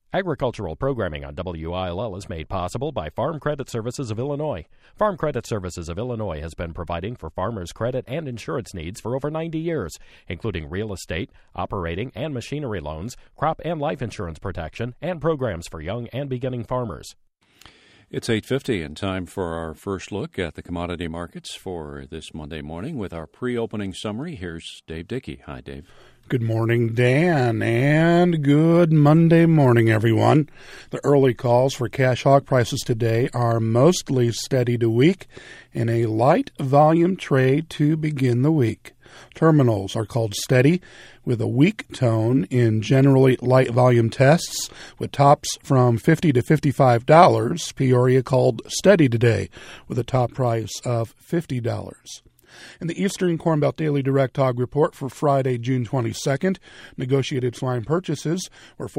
Agricultural programming on WILL is made possible by Farm Credit Services of Illinois. Farm Credit Services of Illinois has been providing for farmers' credit and insurance needs for over 90 years, including real estate, operating and machinery loans, crop and life insurance protection, and programs for young and beginning farmers. It's 8:50 and time for our first look at the commodity markets for this Monday morning with our pre-opening summary. Here's Dave Dickey. Hi, Dave. Good morning, Dan, and good Monday morning, everyone. The early calls for cash hog prices today are mostly steady to weak in a light volume trade to begin the week. Terminals are called steady with a weak tone in generally light volume tests with tops from $50 to $55. Peoria called steady today with a top price of $50. In the Eastern Corn Belt Daily Direct Hog Report for Friday, June 22nd, negotiated swine purchases were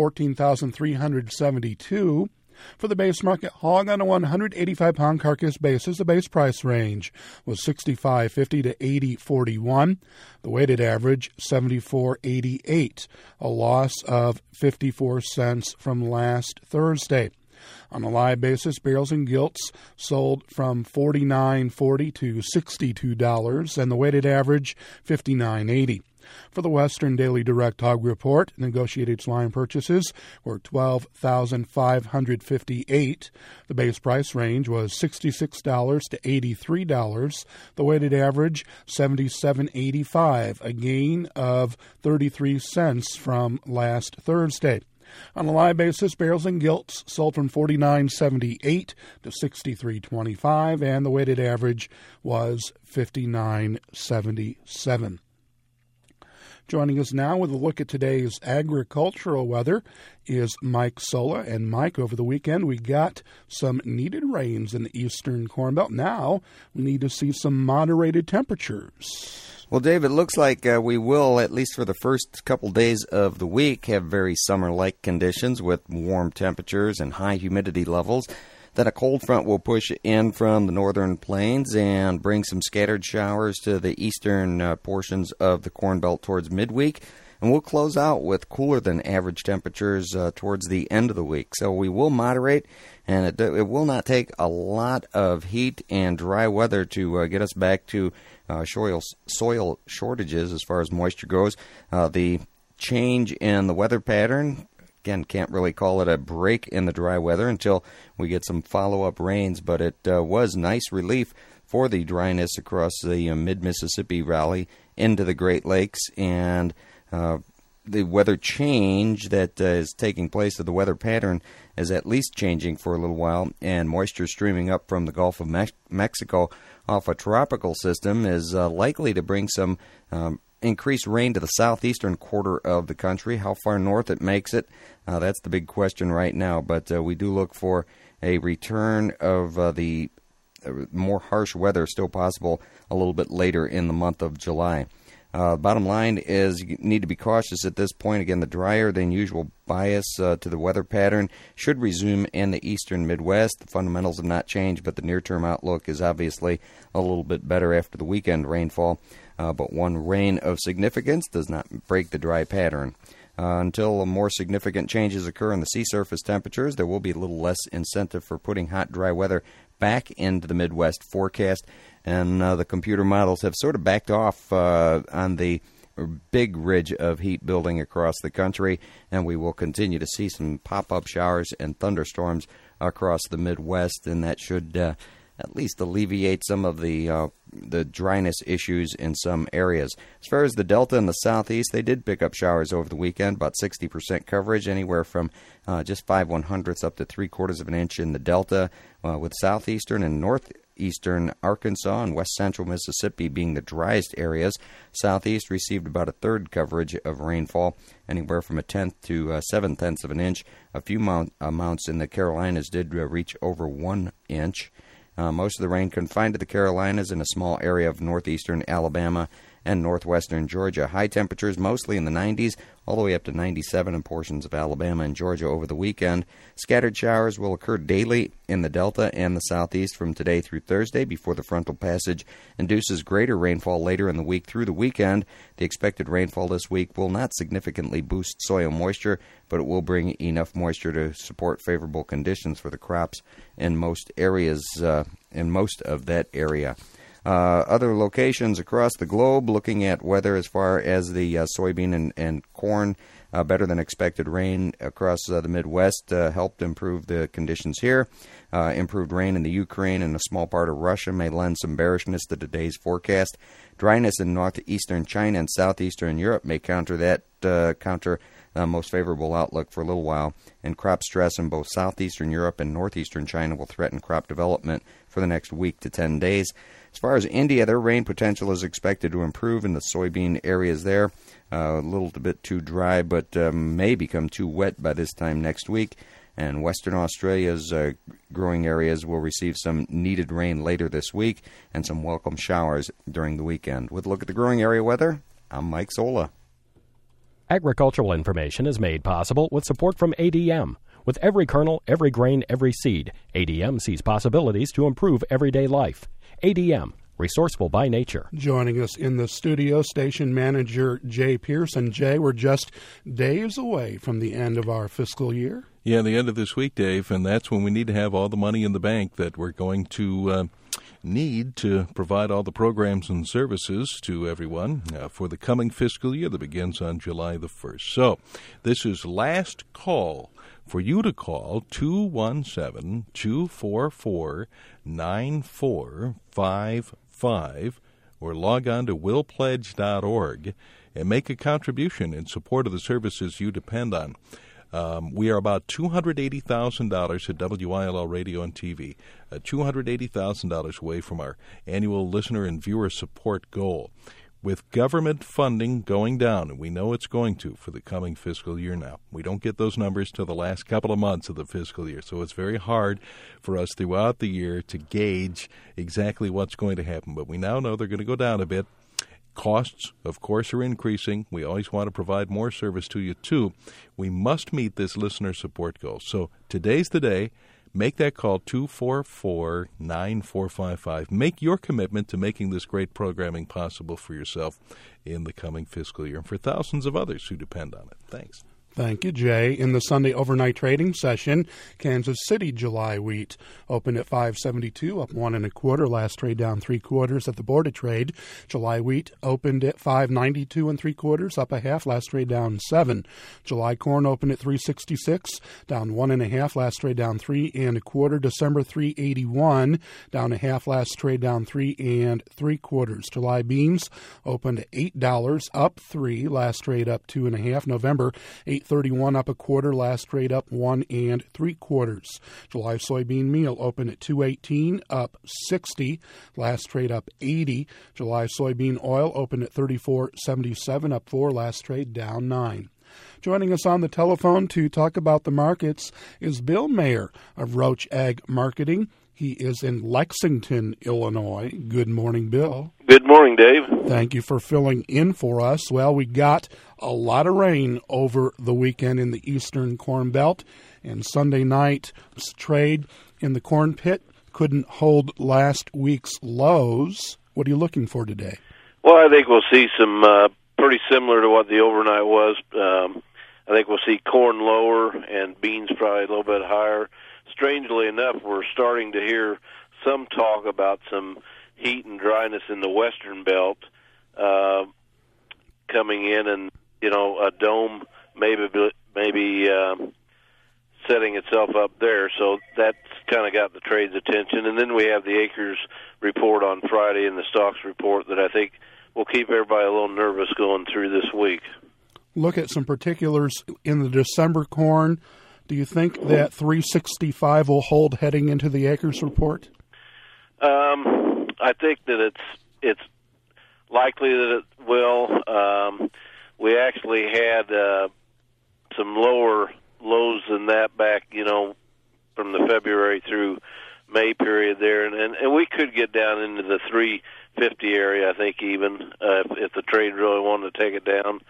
14,372. For the base market hog on a 185-pound carcass basis, the base price range was $65.50 to $80.41. The weighted average, $74.88, a loss of 54 cents from last Thursday. On a live basis, barrels and gilts sold from $49.40 to $62, and the weighted average, $59.80. For the Western Daily Direct Hog Report, negotiated swine purchases were $12,558. The base price range was $66 to $83. The weighted average, $77.85, a gain of 33 cents from last Thursday. On a live basis, barrels and gilts sold from $49.78 to $63.25, and the weighted average was $59.77. Joining us now with a look at today's agricultural weather is Mike Sola. And Mike, over the weekend we got some needed rains in the Eastern Corn Belt. Now we need to see some moderated temperatures. Well, Dave, it looks like we will, at least for the first couple days of the week, have very summer-like conditions with warm temperatures and high humidity levels. Then a cold front will push in from the northern plains and bring some scattered showers to the eastern portions of the Corn Belt towards midweek. And we'll close out with cooler than average temperatures towards the end of the week. So we will moderate, and it will not take a lot of heat and dry weather to get us back to soil shortages as far as moisture goes. The change in the weather pattern, again, can't really call it a break in the dry weather until we get some follow-up rains, but it was nice relief for the dryness across the mid-Mississippi Valley into the Great Lakes, and the weather change that is taking place, the weather pattern is at least changing for a little while, and moisture streaming up from the Gulf of Mexico off a tropical system is likely to bring some increased rain to the southeastern quarter of the country. How far north it makes it, that's the big question right now, but we do look for a return of the more harsh weather still possible a little bit later in the month of July. Bottom line is you need to be cautious at this point. Again, the drier than usual bias to the weather pattern should resume in the eastern Midwest. The fundamentals have not changed, but the near-term outlook is obviously a little bit better after the weekend rainfall. But one rain of significance does not break the dry pattern. Until more significant changes occur in the sea surface temperatures, there will be a little less incentive for putting hot, dry weather back into the Midwest forecast. And the computer models have sort of backed off on the big ridge of heat building across the country, and we will continue to see some pop-up showers and thunderstorms across the Midwest, and that should at least alleviate some of the dryness issues in some areas. As far as the Delta and the Southeast, they did pick up showers over the weekend, about 60% coverage, anywhere from just 5/100ths up to 3/4 of an inch in the Delta, with southeastern and northeastern Arkansas and west central Mississippi being the driest areas. Southeast received about 1/3 coverage of rainfall, anywhere from 1/10 to 7/10 of an inch. A few amounts in the Carolinas did reach over 1 inch. Most of the rain confined to the Carolinas and a small area of northeastern Alabama and northwestern Georgia. High temperatures mostly in the 90s, all the way up to 97 in portions of Alabama and Georgia over the weekend. Scattered showers will occur daily in the Delta and the Southeast from today through Thursday before the frontal passage induces greater rainfall later in the week through the weekend. The expected rainfall this week will not significantly boost soil moisture, but it will bring enough moisture to support favorable conditions for the crops in most areas, in most of that area. Other locations across the globe looking at weather as far as the soybean and corn. Better than expected rain across the Midwest helped improve the conditions here. Improved rain in the Ukraine and a small part of Russia may lend some bearishness to today's forecast. Dryness in northeastern China and southeastern Europe may counter most favorable outlook for a little while. And crop stress in both southeastern Europe and northeastern China will threaten crop development for the next week to 10 days. As far as India, their rain potential is expected to improve in the soybean areas there. A little bit too dry, but may become too wet by this time next week. And Western Australia's growing areas will receive some needed rain later this week and some welcome showers during the weekend. With a look at the growing area weather, I'm Mike Zola. Agricultural information is made possible with support from ADM. With every kernel, every grain, every seed, ADM sees possibilities to improve everyday life. ADM, resourceful by nature. Joining us in the studio, station manager Jay Pearson. Jay, we're just days away from the end of our fiscal year. Yeah, the end of this week, Dave, and that's when we need to have all the money in the bank that we're going to need to provide all the programs and services to everyone for the coming fiscal year that begins on July the 1st. So this is last call for you to call 217-244-9455 or log on to willpledge.org and make a contribution in support of the services you depend on. We are about $280,000 at WILL Radio and TV, $280,000 away from our annual listener and viewer support goal. With government funding going down, and we know it's going to for the coming fiscal year now. We don't get those numbers till the last couple of months of the fiscal year, so it's very hard for us throughout the year to gauge exactly what's going to happen. But we now know they're going to go down a bit. Costs, of course, are increasing. We always want to provide more service to you, too. We must meet this listener support goal. So today's the day. Make that call, 244-9455. Make your commitment to making this great programming possible for yourself in the coming fiscal year and for thousands of others who depend on it. Thanks. Thank you, Jay. In the Sunday overnight trading session, Kansas City July wheat opened at $5.72, up 1 1/4. Last trade down 3/4 at the board of trade. July wheat opened at $5.92 3/4, up 1/2. Last trade down 7. July corn opened at $3.66, down 1 1/2. Last trade down 3 1/4. December $3.81, down 1/2. Last trade down 3 3/4. July beans opened at $8, up 3. Last trade up 2 1/2. November $8.31, up 1/4. Last trade up 1 3/4. July soybean meal opened at $2.18, up 60. Last trade up 80. July soybean oil opened at $34.77, up 4. Last trade down 9. Joining us on the telephone to talk about the markets is Bill Mayer of Roach Ag Marketing. He is in Lexington, Illinois. Good morning, Bill. Good morning, Dave. Thank you for filling in for us. Well, we got a lot of rain over the weekend in the eastern Corn Belt, and Sunday night's trade in the corn pit couldn't hold last week's lows. What are you looking for today? Well, I think we'll see some pretty similar to what the overnight was. I think we'll see corn lower and beans probably a little bit higher. Strangely enough, we're starting to hear some talk about some heat and dryness in the western belt coming in, and a dome maybe setting itself up there. So that's kind of got the trade's attention. And then we have the acres report on Friday and the stocks report that I think will keep everybody a little nervous going through this week. Look at some particulars in the December corn. Do you think that 365 will hold heading into the acres report? I think that it's likely that it will. We actually had some lower lows than that back, from the February through May period there, and we could get down into the 50 area, I think, even if the trade really wanted to take it down.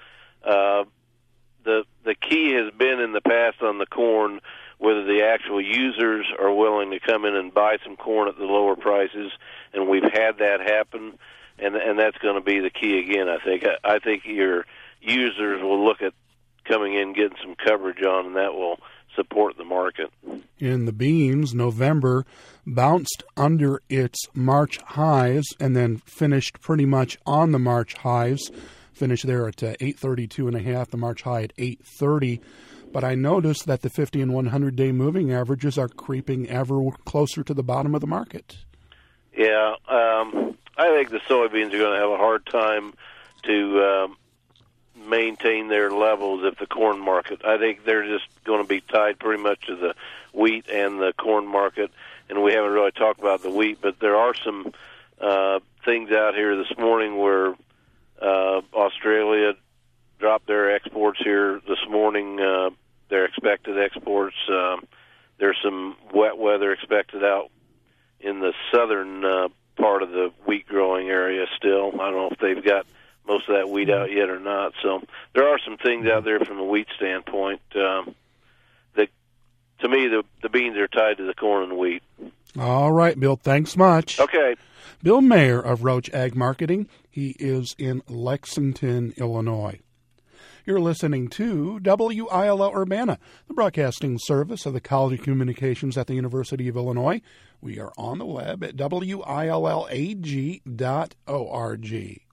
The key has been in the past on the corn whether the actual users are willing to come in and buy some corn at the lower prices, and we've had that happen, and that's going to be the key again, I think. I think your users will look at coming in, getting some coverage on, and that will support the market. In the beans, November bounced under its March highs and then finished pretty much on the March highs. Finished there at 832.5, the March high at 830. But I noticed that the 50 and 100-day moving averages are creeping ever closer to the bottom of the market. Yeah, I think the soybeans are going to have a hard time to maintain their levels if the corn market. I think they're just going to be tied pretty much to the wheat and the corn market, and we haven't really talked about the wheat, but there are some things out here this morning where Australia dropped their exports here this morning, their expected exports. There's some wet weather expected out in the southern part of the wheat growing area still. I don't know if they've got most of that wheat out yet or not. So there are some things out there from a wheat standpoint that, to me, the beans are tied to the corn and wheat. All right, Bill, thanks much. Okay. Bill Mayer of Roach Ag Marketing. He is in Lexington, Illinois. You're listening to WILL Urbana, the broadcasting service of the College of Communications at the University of Illinois. We are on the web at WILLAG.org.